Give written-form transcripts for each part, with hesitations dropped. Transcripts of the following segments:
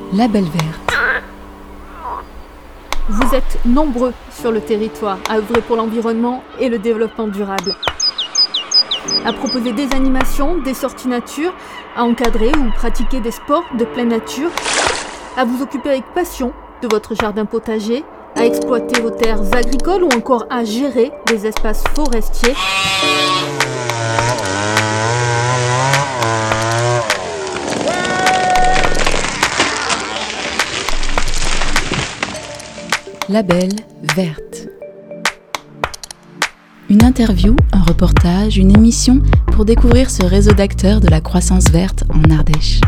Label Verte. Vous êtes nombreux sur le territoire à œuvrer pour l'environnement et le développement durable. À proposer des animations, des sorties nature, à encadrer ou pratiquer des sports de pleine nature, à vous occuper avec passion de votre jardin potager, à exploiter vos terres agricoles ou encore à gérer les espaces forestiers. Label Verte. Une interview, un reportage, une émission pour découvrir ce réseau d'acteurs de la croissance verte en Ardèche.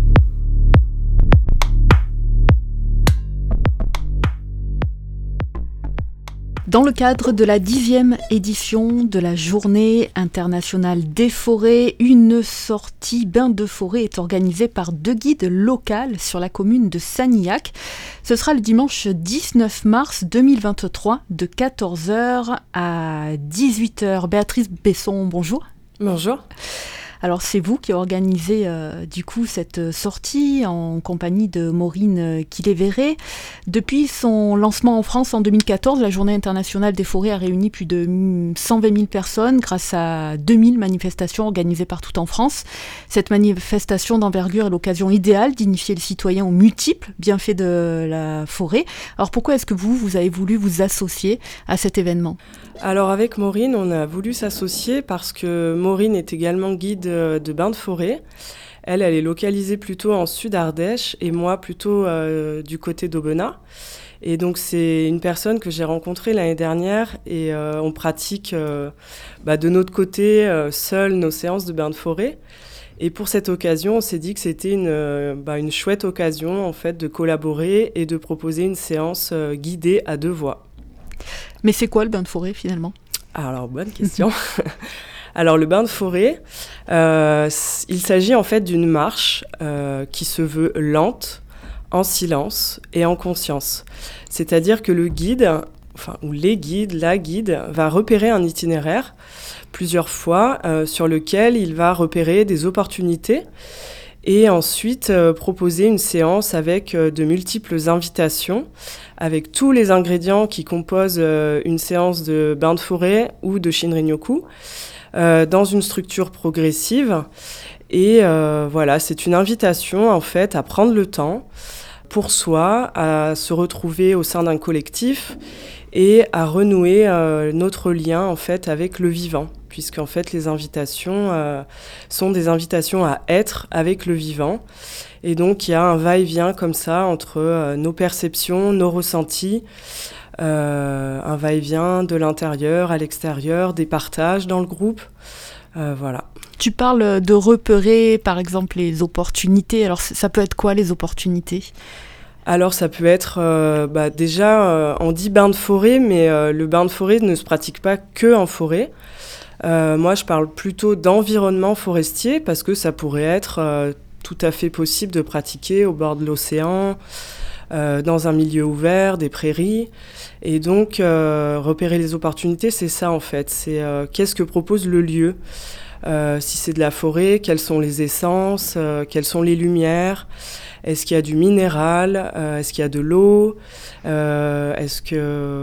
Dans le cadre de la 10e édition de la Journée internationale des forêts, une sortie bain de forêt est organisée par 2 guides locaux sur la commune de Sanilhac. Ce sera le dimanche 19 mars 2023 de 14h à 18h. Béatrice Besson, bonjour. Bonjour. Alors c'est vous qui organisez du coup cette sortie en compagnie de Maureen Quillet-Verret. Depuis son lancement en France en 2014, la Journée internationale des forêts a réuni plus de 120 000 personnes grâce à 2000 manifestations organisées partout en France. Cette manifestation d'envergure est l'occasion idéale d'initier les citoyens aux multiples bienfaits de la forêt. Alors pourquoi est-ce que vous avez voulu vous associer à cet événement ? Alors avec Maureen, on a voulu s'associer parce que Maureen est également guide de bain de forêt. Elle est localisée plutôt en sud Ardèche et moi plutôt du côté d'Aubenas. Et donc c'est une personne que j'ai rencontrée l'année dernière et on pratique de notre côté seul nos séances de bain de forêt. Et pour cette occasion, on s'est dit que c'était une chouette occasion en fait de collaborer et de proposer une séance guidée à 2 voix. Mais c'est quoi le bain de forêt finalement ? Alors, bonne question. Alors, le bain de forêt, il s'agit en fait d'une marche qui se veut lente, en silence et en conscience. C'est-à-dire que le guide, ou les guides, la guide, va repérer un itinéraire plusieurs fois sur lequel il va repérer des opportunités et ensuite proposer une séance avec de multiples invitations, avec tous les ingrédients qui composent une séance de bain de forêt ou de Shinrin-yoku, dans une structure progressive. Et voilà, c'est une invitation en fait à prendre le temps pour soi, à se retrouver au sein d'un collectif et à renouer notre lien en fait avec le vivant, puisqu'en fait les invitations sont des invitations à être avec le vivant. Et donc il y a un va-et-vient comme ça entre nos perceptions, nos ressentis, un va-et-vient de l'intérieur à l'extérieur, des partages dans le groupe, voilà. Tu parles de repérer par exemple les opportunités, alors ça peut être quoi les opportunités ? Alors ça peut être, déjà on dit bain de forêt, mais le bain de forêt ne se pratique pas que en forêt. Moi je parle plutôt d'environnement forestier parce que ça pourrait être tout à fait possible de pratiquer au bord de l'océan, dans un milieu ouvert, des prairies. Et donc repérer les opportunités, c'est ça en fait, c'est qu'est-ce que propose le lieu. Si c'est de la forêt, quelles sont les essences, quelles sont les lumières, est-ce qu'il y a du minéral, est-ce qu'il y a de l'eau, est-ce qu'il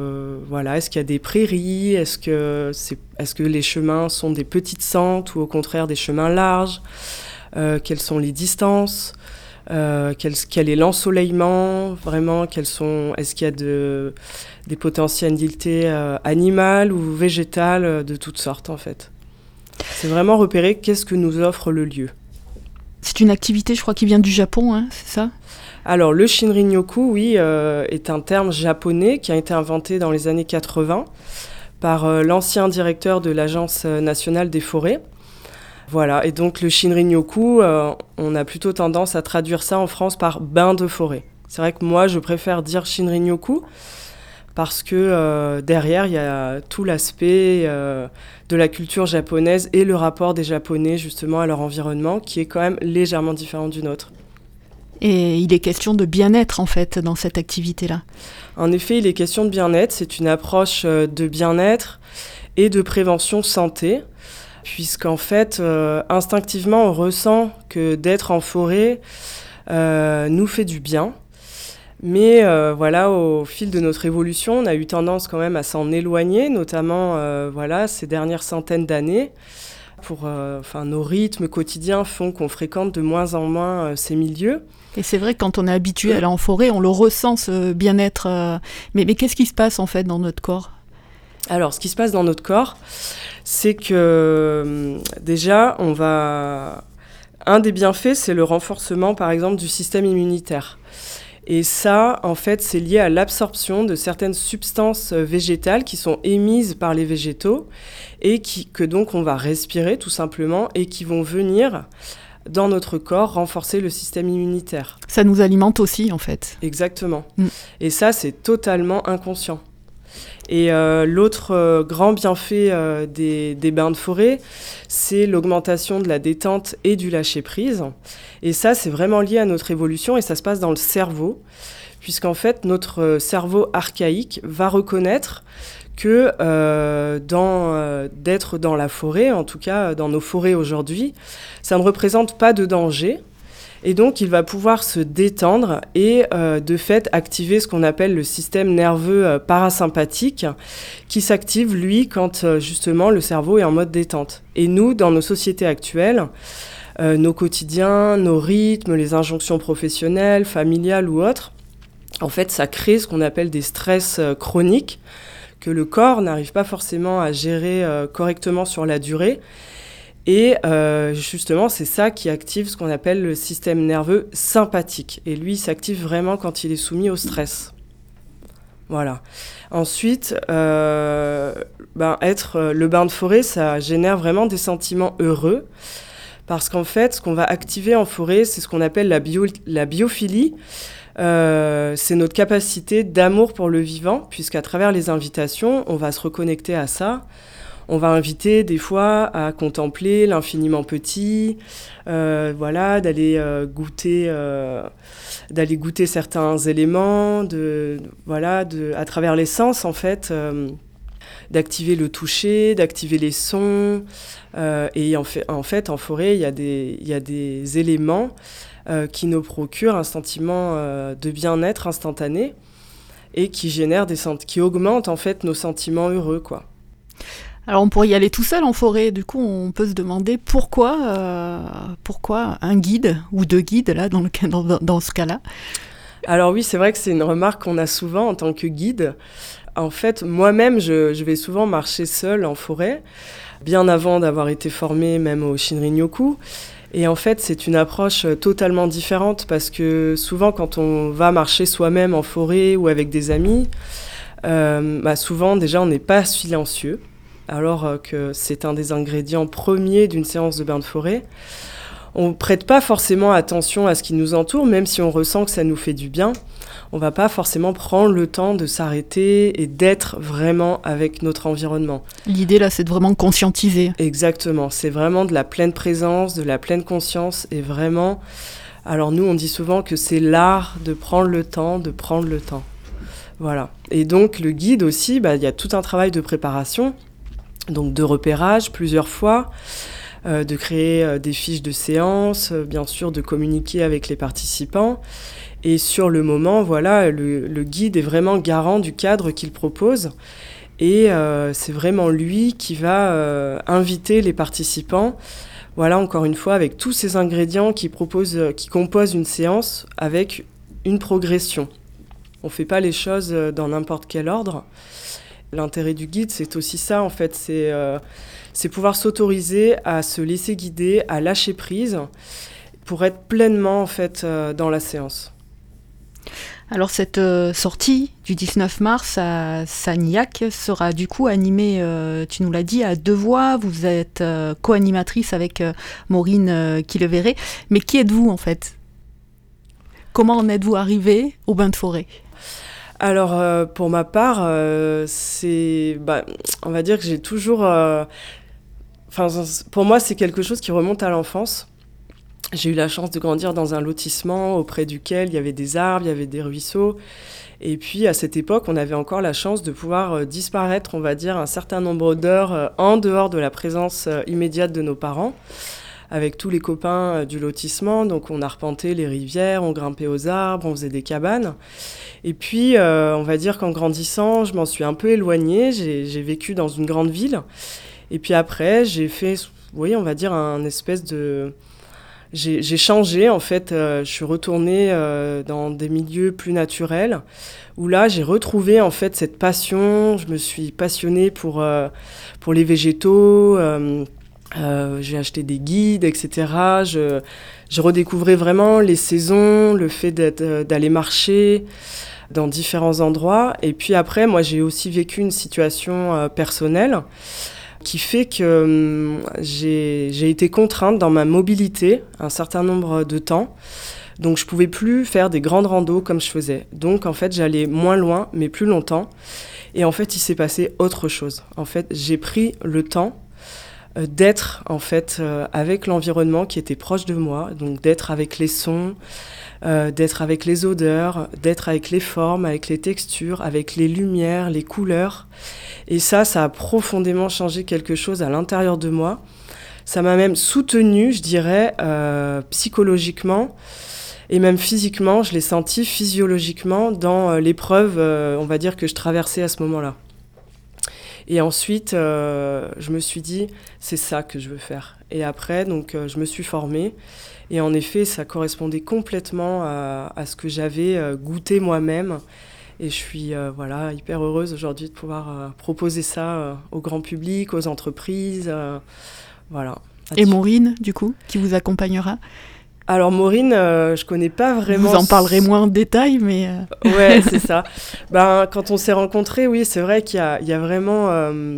y a des prairies, est-ce que les chemins sont des petites sentes ou au contraire des chemins larges, quelles sont les distances, quel est l'ensoleillement, vraiment, est-ce qu'il y a des potentialités animales ou végétales de toutes sortes en fait. C'est vraiment repérer qu'est-ce que nous offre le lieu. C'est une activité, je crois, qui vient du Japon, hein, c'est ça ? Alors, le Shinrin-yoku, oui, est un terme japonais qui a été inventé dans les années 80 par l'ancien directeur de l'Agence nationale des forêts. Voilà, et donc le Shinrin-yoku, on a plutôt tendance à traduire ça en France par bain de forêt. C'est vrai que moi, je préfère dire Shinrin-yoku parce que derrière, il y a tout l'aspect de la culture japonaise et le rapport des Japonais justement à leur environnement qui est quand même légèrement différent du nôtre. Et il est question de bien-être en fait dans cette activité-là. En effet, il est question de bien-être, c'est une approche de bien-être et de prévention santé, puisqu'en fait, instinctivement, on ressent que d'être en forêt, nous fait du bien. Mais voilà, au fil de notre évolution, on a eu tendance quand même à s'en éloigner, notamment ces dernières centaines d'années. Nos rythmes quotidiens font qu'on fréquente de moins en moins ces milieux. Et c'est vrai que quand on est habitué à aller en forêt, on le ressent, ce bien-être. Mais qu'est-ce qui se passe en fait dans notre corps ? Alors, ce qui se passe dans notre corps, c'est que déjà, un des bienfaits, c'est le renforcement, par exemple, du système immunitaire. Et ça, en fait, c'est lié à l'absorption de certaines substances végétales qui sont émises par les végétaux et que donc on va respirer tout simplement et qui vont venir dans notre corps renforcer le système immunitaire. Ça nous alimente aussi, en fait. Exactement. Et ça, c'est totalement inconscient. Et l'autre grand bienfait des bains de forêt, c'est l'augmentation de la détente et du lâcher-prise. Et ça, c'est vraiment lié à notre évolution et ça se passe dans le cerveau, puisqu'en fait, notre cerveau archaïque va reconnaître que d'être dans la forêt, en tout cas dans nos forêts aujourd'hui, ça ne représente pas de danger. Et donc, il va pouvoir se détendre et, de fait, activer ce qu'on appelle le système nerveux parasympathique qui s'active, lui, quand, justement, le cerveau est en mode détente. Et nous, dans nos sociétés actuelles, nos quotidiens, nos rythmes, les injonctions professionnelles, familiales ou autres, en fait, ça crée ce qu'on appelle des stress chroniques que le corps n'arrive pas forcément à gérer correctement sur la durée. Et justement, c'est ça qui active ce qu'on appelle le système nerveux sympathique. Et lui, il s'active vraiment quand il est soumis au stress. Voilà. Ensuite, le bain de forêt, ça génère vraiment des sentiments heureux. Parce qu'en fait, ce qu'on va activer en forêt, c'est ce qu'on appelle la biophilie. C'est notre capacité d'amour pour le vivant, puisqu'à travers les invitations, on va se reconnecter à ça. On va inviter des fois à contempler l'infiniment petit, d'aller goûter certains éléments, à travers les sens en fait, d'activer le toucher, d'activer les sons. Et en fait, en forêt, il y a des éléments qui nous procurent un sentiment de bien-être instantané et qui augmentent en fait nos sentiments heureux, quoi. Alors on pourrait y aller tout seul en forêt, du coup on peut se demander pourquoi un guide ou deux guides là dans ce cas-là. Alors oui, c'est vrai que c'est une remarque qu'on a souvent en tant que guide. En fait, moi-même, je vais souvent marcher seule en forêt, bien avant d'avoir été formée même au Shinrin-yoku. Et en fait, c'est une approche totalement différente parce que souvent quand on va marcher soi-même en forêt ou avec des amis, souvent déjà on n'est pas silencieux. Alors que c'est un des ingrédients premiers d'une séance de bain de forêt. On ne prête pas forcément attention à ce qui nous entoure, même si on ressent que ça nous fait du bien. On ne va pas forcément prendre le temps de s'arrêter et d'être vraiment avec notre environnement. L'idée là, c'est de vraiment conscientiser. Exactement, c'est vraiment de la pleine présence, de la pleine conscience et vraiment... Alors nous, on dit souvent que c'est l'art de prendre le temps, Voilà. Et donc le guide aussi, il y a tout un travail de préparation. Donc de repérage plusieurs fois, de créer des fiches de séance, bien sûr de communiquer avec les participants. Et sur le moment, le guide est vraiment garant du cadre qu'il propose. Et c'est vraiment lui qui va inviter les participants, encore une fois, avec tous ces ingrédients qui composent une séance avec une progression. On ne fait pas les choses dans n'importe quel ordre. L'intérêt du guide, c'est aussi ça, en fait, c'est pouvoir s'autoriser à se laisser guider, à lâcher prise, pour être pleinement, en fait, dans la séance. Alors, cette sortie du 19 mars à Sagnac sera du coup animée, tu nous l'as dit, à deux voix. Vous êtes co-animatrice avec Maureen Killeveré. Mais qui êtes-vous, en fait ? Comment en êtes-vous arrivée au bain de forêt ? Alors, pour ma part, on va dire que j'ai toujours... pour moi, c'est quelque chose qui remonte à l'enfance. J'ai eu la chance de grandir dans un lotissement auprès duquel il y avait des arbres, il y avait des ruisseaux. Et puis, à cette époque, on avait encore la chance de pouvoir disparaître, on va dire, un certain nombre d'heures en dehors de la présence immédiate de nos parents. avec tous les copains du lotissement. Donc on arpentait les rivières, on grimpait aux arbres, on faisait des cabanes. Et puis on va dire qu'en grandissant, je m'en suis un peu éloignée. J'ai vécu dans une grande ville. Et puis après, j'ai fait, oui, on va dire un espèce de... J'ai changé, en fait. Je suis retournée dans des milieux plus naturels, où là, j'ai retrouvé, en fait, cette passion. Je me suis passionnée pour les végétaux. J'ai acheté des guides, etc. Je redécouvrais vraiment les saisons, le fait d'aller marcher dans différents endroits. Et puis après, moi, j'ai aussi vécu une situation personnelle qui fait que j'ai été contrainte dans ma mobilité un certain nombre de temps. Donc, je ne pouvais plus faire des grandes randos comme je faisais. Donc, en fait, j'allais moins loin, mais plus longtemps. Et en fait, il s'est passé autre chose. En fait, j'ai pris le temps d'être en fait avec l'environnement qui était proche de moi, donc d'être avec les sons, d'être avec les odeurs, d'être avec les formes, avec les textures, avec les lumières, les couleurs. Et ça a profondément changé quelque chose à l'intérieur de moi. Ça m'a même soutenue, je dirais, psychologiquement et même physiquement. Je l'ai senti physiologiquement dans l'épreuve, on va dire, que je traversais à ce moment-là. Et ensuite, je me suis dit, c'est ça que je veux faire. Et après, donc, je me suis formée. Et en effet, ça correspondait complètement à ce que j'avais goûté moi-même. Et je suis hyper heureuse aujourd'hui de pouvoir proposer ça au grand public, aux entreprises. Voilà. Et Maureen, du coup, qui vous accompagnera ? Alors Maureen, je connais pas vraiment... Vous en parlerez moins en détail, mais... Ouais, c'est ça. Quand on s'est rencontrés, oui, c'est vrai qu'il y a vraiment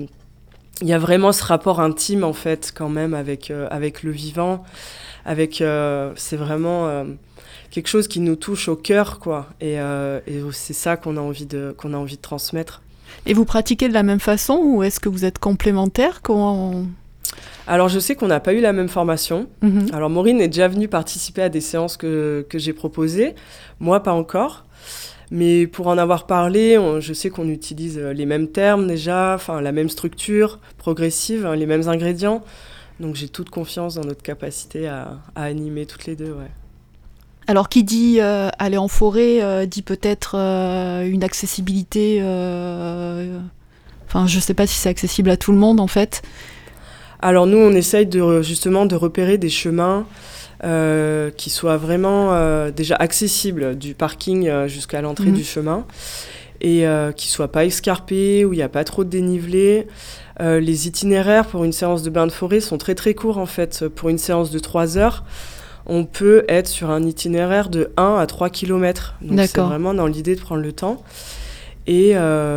ce rapport intime, en fait, quand même, avec le vivant. C'est vraiment quelque chose qui nous touche au cœur, quoi. Et c'est ça qu'on a envie de transmettre. Et vous pratiquez de la même façon, ou est-ce que vous êtes complémentaires ? Alors, je sais qu'on n'a pas eu la même formation. Mm-hmm. Alors, Maureen est déjà venue participer à des séances que j'ai proposées. Moi, pas encore. Mais pour en avoir parlé, je sais qu'on utilise les mêmes termes déjà, la même structure progressive, les mêmes ingrédients. Donc, j'ai toute confiance dans notre capacité à animer toutes les deux, ouais. Alors, qui dit aller en forêt, dit peut-être une accessibilité... je ne sais pas si c'est accessible à tout le monde, en fait. Alors nous, on essaye justement de repérer des chemins qui soient vraiment déjà accessibles du parking jusqu'à l'entrée du chemin et qui ne soient pas escarpés, où il n'y a pas trop de dénivelé. Les itinéraires pour une séance de bain de forêt sont très très courts en fait. Pour une séance de 3 heures, on peut être sur un itinéraire de 1 à 3 km. Donc D'accord. C'est vraiment dans l'idée de prendre le temps. Et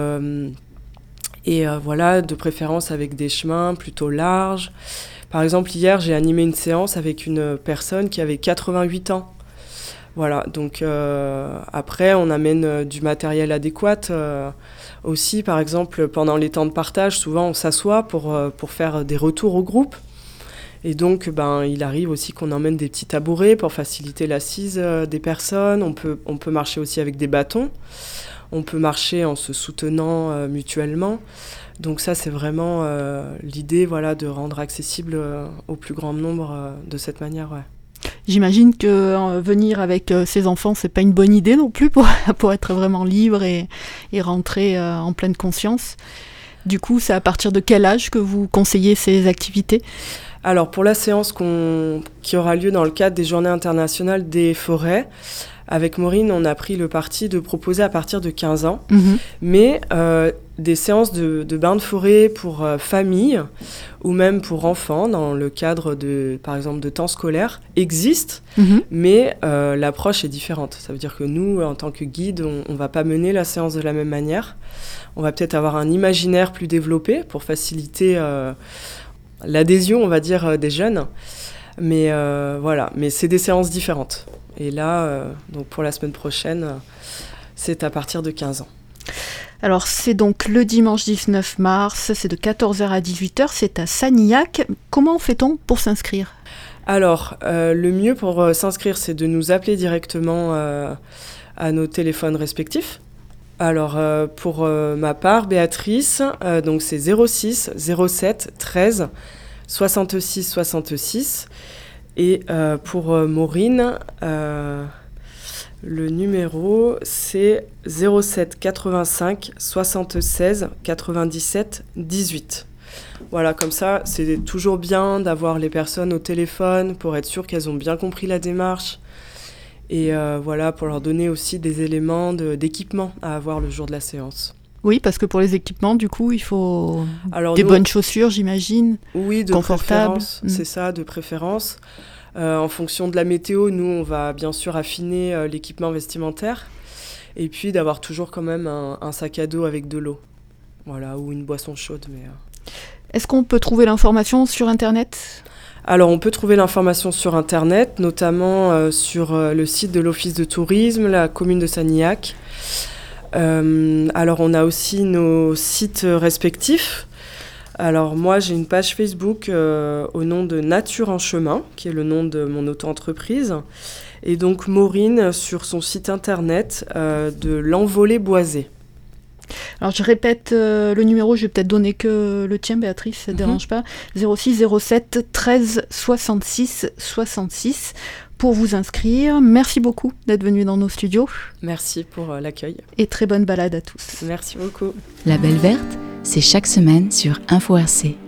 voilà, de préférence avec des chemins plutôt larges. Par exemple, hier, j'ai animé une séance avec une personne qui avait 88 ans. Voilà, donc après, on amène du matériel adéquat aussi. Par exemple, pendant les temps de partage, souvent, on s'assoit pour faire des retours au groupe. Et donc, il arrive aussi qu'on emmène des petits tabourets pour faciliter l'assise des personnes. On peut marcher aussi avec des bâtons. On peut marcher en se soutenant mutuellement. Donc ça, c'est vraiment l'idée de rendre accessible au plus grand nombre de cette manière. Ouais. J'imagine que venir avec ses enfants, c'est pas une bonne idée non plus pour être vraiment libre et rentrer en pleine conscience. Du coup, c'est à partir de quel âge que vous conseillez ces activités ? Alors, pour la séance qui aura lieu dans le cadre des Journées internationales des forêts, avec Maureen, on a pris le parti de proposer à partir de 15 ans, mais des séances de bain de forêt pour famille ou même pour enfants, dans le cadre par exemple, de temps scolaire, existent, mais l'approche est différente. Ça veut dire que nous, en tant que guide, on ne va pas mener la séance de la même manière. On va peut-être avoir un imaginaire plus développé pour faciliter l'adhésion, on va dire, des jeunes. Mais mais c'est des séances différentes. Et là, donc pour la semaine prochaine, c'est à partir de 15 ans. Alors, c'est donc le dimanche 19 mars, c'est de 14h à 18h, c'est à Sanilhac. Comment fait-on pour s'inscrire ? Alors, le mieux pour s'inscrire, c'est de nous appeler directement à nos téléphones respectifs. Alors, pour ma part, Béatrice, donc c'est 06 07 13 66 66. Et pour Maureen, le numéro, c'est 07 85 76 97 18. Voilà, comme ça, c'est toujours bien d'avoir les personnes au téléphone pour être sûr qu'elles ont bien compris la démarche. Et voilà, pour leur donner aussi des éléments d'équipement à avoir le jour de la séance. Oui, parce que pour les équipements, du coup, il faut Alors, bonnes chaussures, j'imagine. Oui, de confortables. préférence, c'est ça, de préférence. En fonction de la météo, nous, on va bien sûr affiner l'équipement vestimentaire. Et puis d'avoir toujours quand même un sac à dos avec de l'eau. Voilà, ou une boisson chaude. Est-ce qu'on peut trouver l'information sur Internet ? Alors, on peut trouver l'information sur Internet, notamment sur le site de l'Office de tourisme, la commune de Sanilhac. Alors, on a aussi nos sites respectifs. Alors, moi, j'ai une page Facebook au nom de Nature en chemin, qui est le nom de mon auto-entreprise. Et donc, Maureen sur son site Internet de l'Envolée boisée. Alors, je répète le numéro, je vais peut-être donner que le tien, Béatrice, ça ne dérange pas. 06 07 13 66 66 pour vous inscrire. Merci beaucoup d'être venu dans nos studios. Merci pour l'accueil. Et très bonne balade à tous. Merci beaucoup. La Belle Verte, c'est chaque semaine sur Info RC.